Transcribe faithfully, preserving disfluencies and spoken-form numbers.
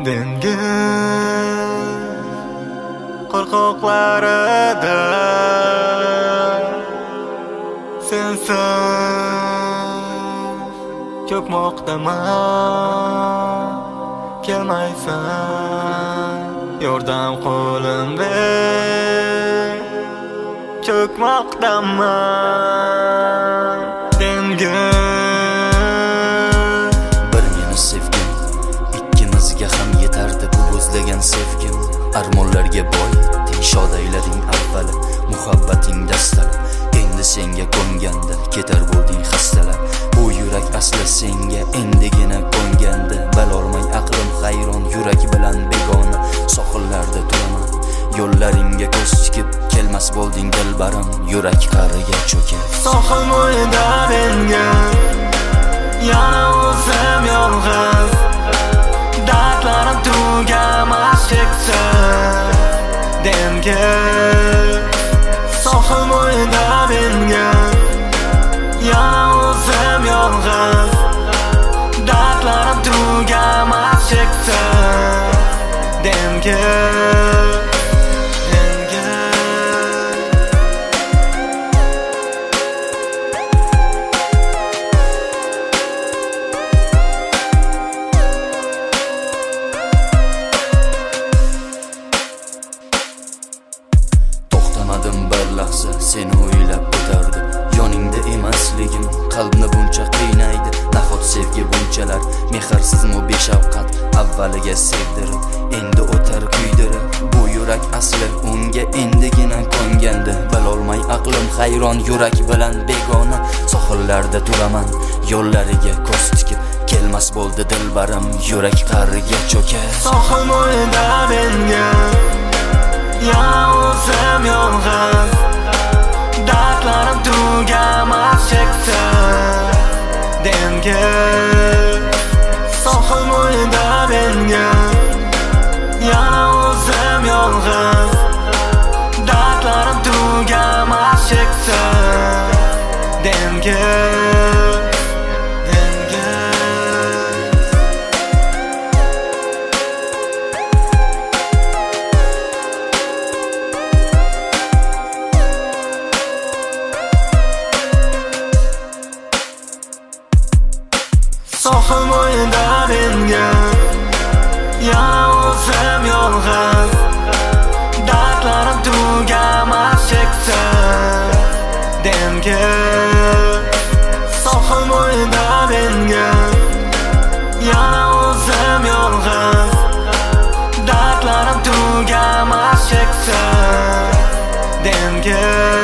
dengiz qirg'oqlarida sensiz cho'kmoqdaman, kelmaysan yordam qo'lim ber, cho'kmoqdaman dengiz. Bir meni sevgim, ikkimizga ham yetardi bu bo'zlagan sevgim. Armonlarga boy, teng shod aylading avval, muhabbating dastalab. Endi senga ko'nganda ketar bo'lding xastalar. Bu yurak asli senga endigina qo'ngandi. Balolmay aqlim hayron, yurak bilan begona. Sohillarda turaman, yo'llaringga ko'z tikib, kelmas bo'lding dilbarim, yurak qariga cho'kib. Sohil bo'yida menga yana o'zim yolg'iz, dardlarim tugamas cheksiz dengiz. Sohil bo'yida menga yana o'zim yolg'iz, dardlarim tugamas cheksiz dengiz. Bir lahza seni o'ylab o'tardi, yoningda emasligim qalbni buncha qiynaydi. Nahot sevgi bunchalar mehrsizmi beshafqat, avvaliga sevdirib endi o'tar kuydirib. Bu yurak asli unga endigina qo'ngandi. Bilolmay aqlim hayron, yurak bilan begona. Sohillarda turaman, yo'llariga ko'z tikib, kelmas bo'ldi dilbarim, yurak qariga cho'kib. Sohil bo'yida menga yana o'zim yolg'iz, dardlarim tugamas cheksiz dengiz. Sohil bo'yida menga yana o'zim yolg'iz, dardlarim tugamas cheksiz dengiz. Sohil bo'yida menga yana o'zim yolg'iz, dardlarim tugamas cheksiz dengiz. Sohil bo'yida menga yana o'zim yolg'iz, dardlarim tugamas cheksiz dengiz.